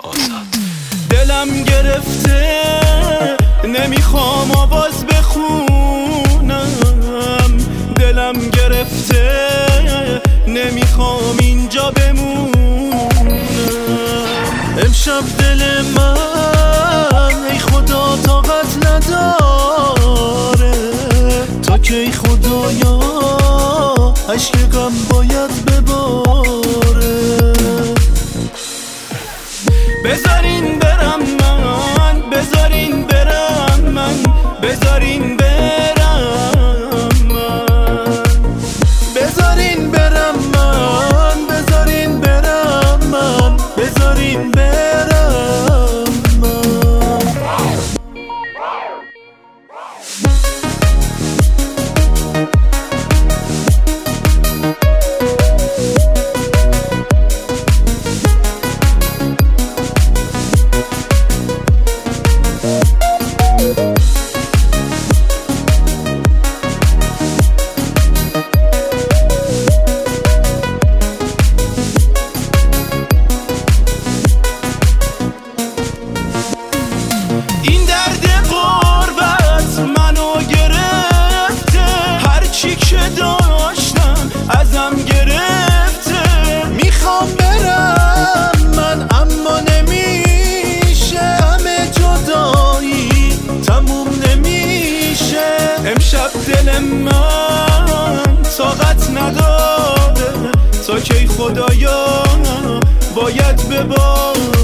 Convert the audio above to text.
دلم گرفته نمیخوام آواز بخونم، دلم گرفته نمیخوام اینجا بمونم. امشب دل من ای خدا طاقت نداره، تا کی خدایا عشق غم باید بباره. بذارین برم من، بذارین برم من، بذارین برم من، بذارین برم من، بذارین برم من، بذارین برم من. این درد غربت منو گرفته، هرچی که داشتم ازم گرفته. میخوام برم من اما نمیشه، همه جدایی تموم نمیشه. امشب دل من طاقت نداره، تا کی خدایا باید بباره.